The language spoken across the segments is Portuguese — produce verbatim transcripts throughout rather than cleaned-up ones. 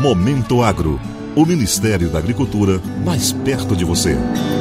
Momento Agro, o Ministério da Agricultura mais perto de você.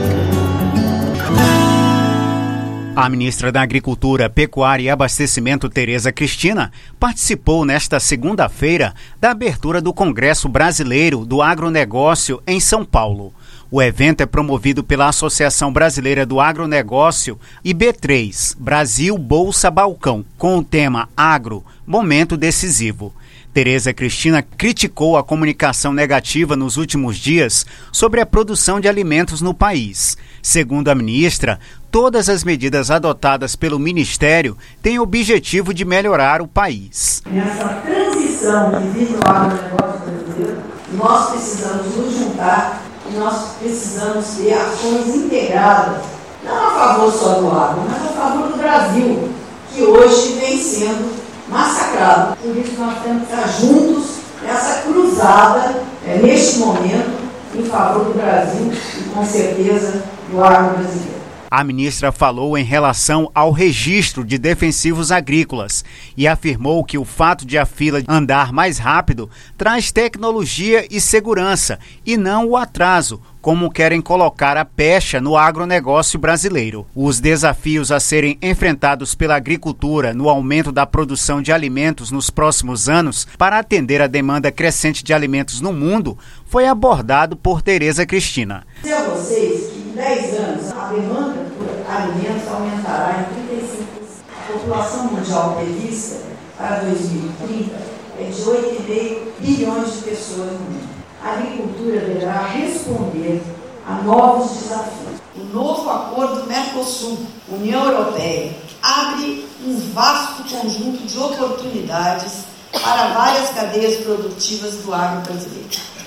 A ministra da Agricultura, Pecuária e Abastecimento, Tereza Cristina, participou nesta segunda-feira da abertura do Congresso Brasileiro do Agronegócio em São Paulo. O evento é promovido pela Associação Brasileira do Agronegócio e B três, Brasil Bolsa Balcão, com o tema Agro, Momento Decisivo. Tereza Cristina criticou a comunicação negativa nos últimos dias sobre a produção de alimentos no país. Segundo a ministra, todas as medidas adotadas pelo Ministério têm o objetivo de melhorar o país. Nessa transição que vive o agronegócio brasileiro, nós precisamos nos juntar e nós precisamos ter ações integradas, não a favor só do agro, mas a favor do Brasil, que hoje vem sendo massacrado. Por isso nós temos que estar juntos nessa cruzada, é, neste momento, em favor do Brasil e, com certeza, do agro brasileiro. A ministra falou em relação ao registro de defensivos agrícolas e afirmou que o fato de a fila andar mais rápido traz tecnologia e segurança e não o atraso, como querem colocar a pecha no agronegócio brasileiro. Os desafios a serem enfrentados pela agricultura no aumento da produção de alimentos nos próximos anos para atender a demanda crescente de alimentos no mundo foi abordado por Tereza Cristina. Dizer a vocês que em dez anos a demanda por alimentos aumentará em trinta e cinco por cento. A população mundial prevista para dois mil e trinta é de oito vírgula cinco bilhões de pessoas no mundo. A agricultura deverá responder a novos desafios. O novo acordo Mercosul-União Europeia abre um vasto conjunto de oportunidades para várias cadeias produtivas do agro brasileiro.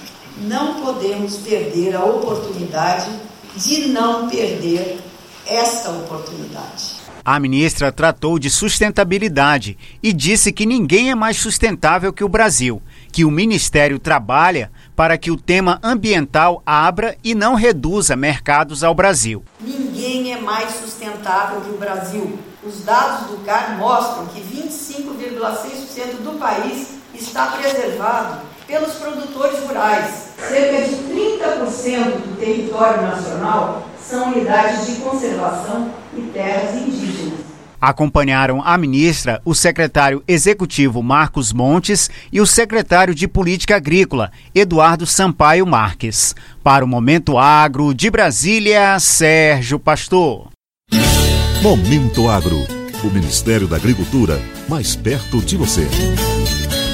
Não podemos perder a oportunidade de não perder esta oportunidade. A ministra tratou de sustentabilidade e disse que ninguém é mais sustentável que o Brasil, que o Ministério trabalha para que o tema ambiental abra e não reduza mercados ao Brasil. Ninguém é mais sustentável que o Brasil. Os dados do C A R mostram que vinte e cinco vírgula seis por cento do país está preservado pelos produtores rurais. Cerca de trinta por cento do território nacional são unidades de conservação e terras indígenas. Acompanharam a ministra o secretário executivo Marcos Montes e o secretário de Política Agrícola, Eduardo Sampaio Marques. Para o Momento Agro, de Brasília, Sérgio Pastor. Momento Agro, o Ministério da Agricultura mais perto de você.